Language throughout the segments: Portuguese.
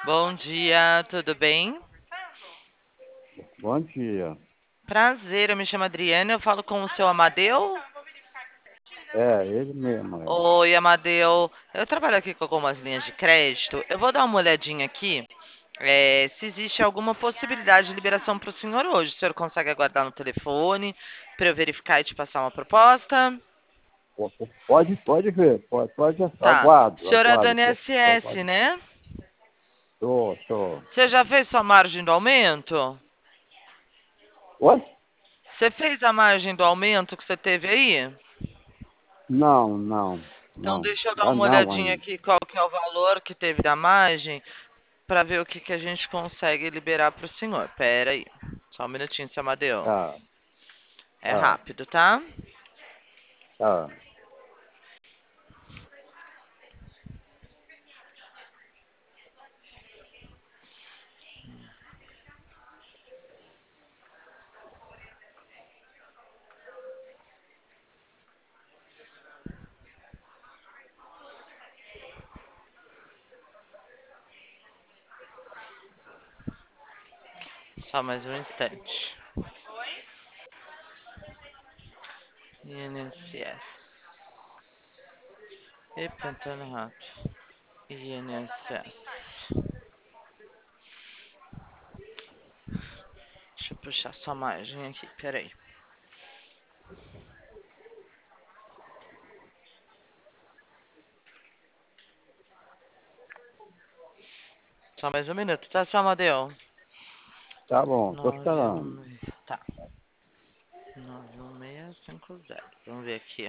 Bom dia, tudo bem? Bom dia. Prazer, eu me chamo Adriana, eu falo com o seu Amadeu. É, ele mesmo, é. Oi, Amadeu. Eu trabalho aqui com algumas linhas de crédito. Eu vou dar uma olhadinha aqui, se existe alguma possibilidade de liberação para o senhor hoje. O senhor consegue aguardar no telefone para eu verificar e te passar uma proposta? Pode ver, pode, Tá. O aguardo, senhor é do aguardo. INSS, né? Tô. Você já fez sua margem do aumento? Oi? Você fez a margem do aumento que você teve aí? Então Não. deixa eu dar Ah, uma não olhadinha ainda. aqui qual que é o valor que teve da margem para ver o que que a gente consegue liberar para o senhor. Pera aí. Só um minutinho, seu Amadeu. Tá, É tá, rápido, tá? tá. Só mais um instante. INSS. E Pantano Rato. INSS. Deixa eu puxar sua margem aqui, peraí. Só mais um minuto, tá, seu Amadeu? Tá bom, tô esperando. 91. Tá. 91650. Vamos ver aqui.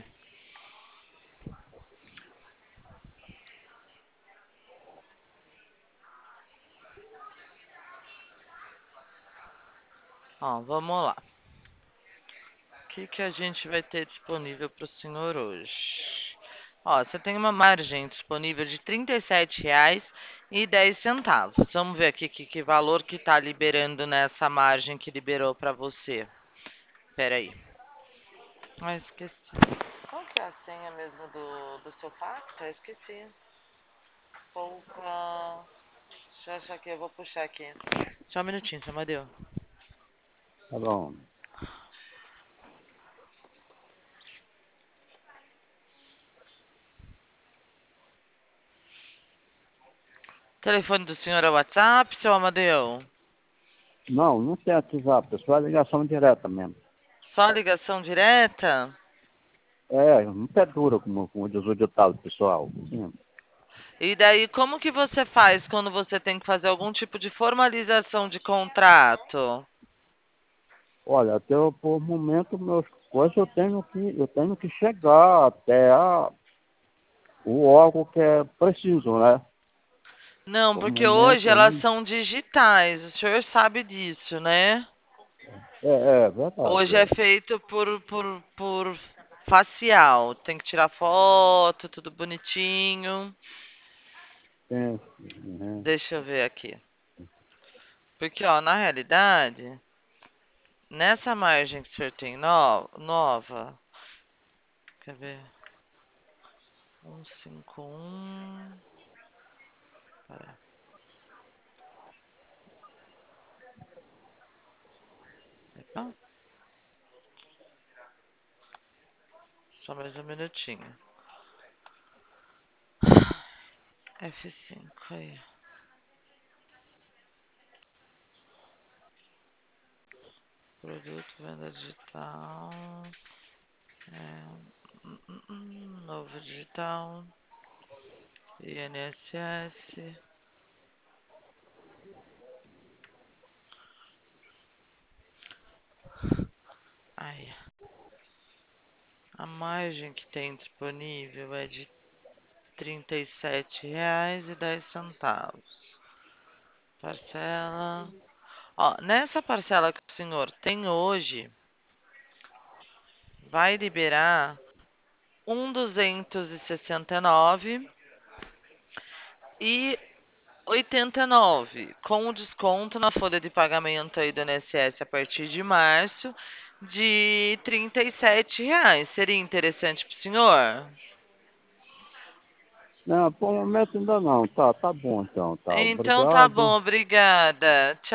Ó, vamos lá. O que que a gente vai ter disponível para o senhor hoje? Ó, você tem uma margem disponível de R$ 37,10. Vamos ver aqui que valor que está liberando nessa margem que liberou para você. Espera aí. Ah, esqueci. Qual que é a senha mesmo do seu pacto? Esqueci. Pouca. Deixa eu achar aqui, eu vou puxar aqui. Só um minutinho, seu Amadeu. Tá bom. Telefone do senhor é o WhatsApp, seu Amadeu? Não tem WhatsApp, é só ligação direta mesmo. Só ligação direta? É, não é dura como diz o ditado pessoal. Sim. E daí, como que você faz quando você tem que fazer algum tipo de formalização de contrato? Olha, até por momento, meus coisas eu tenho que chegar até o órgão que é preciso, né? Não, Por porque hoje momento elas aí. são digitais. O senhor sabe disso, né? É verdade. Hoje é feito por facial. Tem que tirar foto, tudo bonitinho. Tem, né? Deixa eu ver aqui. Porque, ó, na realidade, nessa margem que o senhor tem nova, quer ver? 151. Pera. Epa, só mais um minutinho. F5 aí. Produto, venda digital. Novo digital. INSS. Ai, a margem que tem disponível é de R$ 37,10. Parcela. Ó, nessa parcela que o senhor tem hoje, vai liberar 1.269 e 89, com o desconto na folha de pagamento aí do INSS a partir de março de R$ 37. Seria interessante para o senhor? Não, por o momento ainda não. Tá bom então, tá. Então tá bom, Obrigado. obrigada.